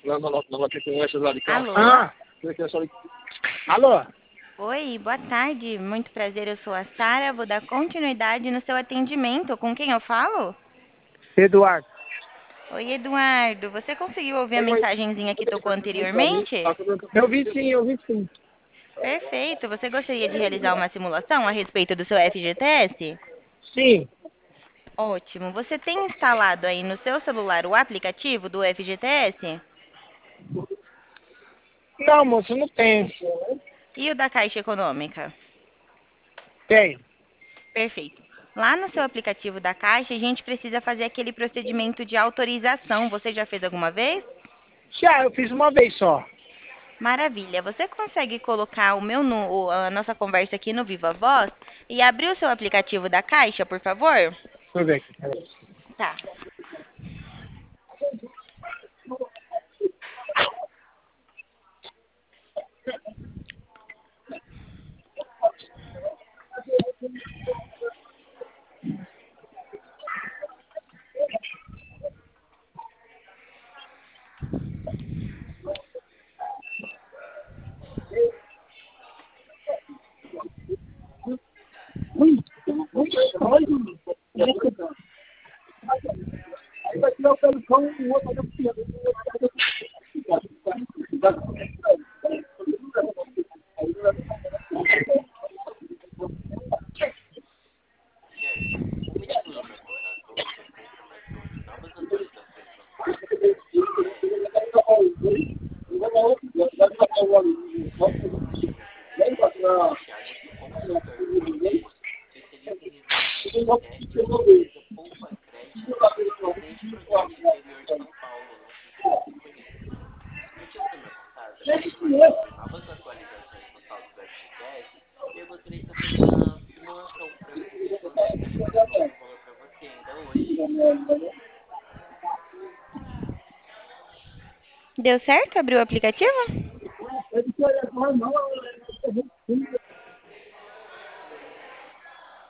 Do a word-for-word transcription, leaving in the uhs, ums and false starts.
Não, não, não, não vai ter com essa lá de cá. Alô? Ah, alô? Oi, boa tarde. Muito prazer, eu sou a Sara. Vou dar continuidade no seu atendimento. Com quem eu falo? Eduardo. Oi, Eduardo. Você conseguiu ouvir a mensagenzinha que tocou anteriormente? Eu vi sim, eu vi sim. Perfeito. Você gostaria de realizar uma simulação a respeito do seu F G T S? Sim. Ótimo. Você tem instalado aí no seu celular o aplicativo do F G T S? Não, moço, não tem. E o da Caixa Econômica? Tenho. Perfeito. Lá no seu aplicativo da Caixa, a gente precisa fazer aquele procedimento de autorização. Você já fez alguma vez? Já, eu fiz uma vez só. Maravilha. Você consegue colocar o meu nu- o- a nossa conversa aqui no Viva Voz e abrir o seu aplicativo da Caixa, por favor? Deixa eu ver aqui. Peraí. Tá. Aí vai tirar o pé do cão e o outro vai Deu certo? Abriu o aplicativo? Ele quer normal,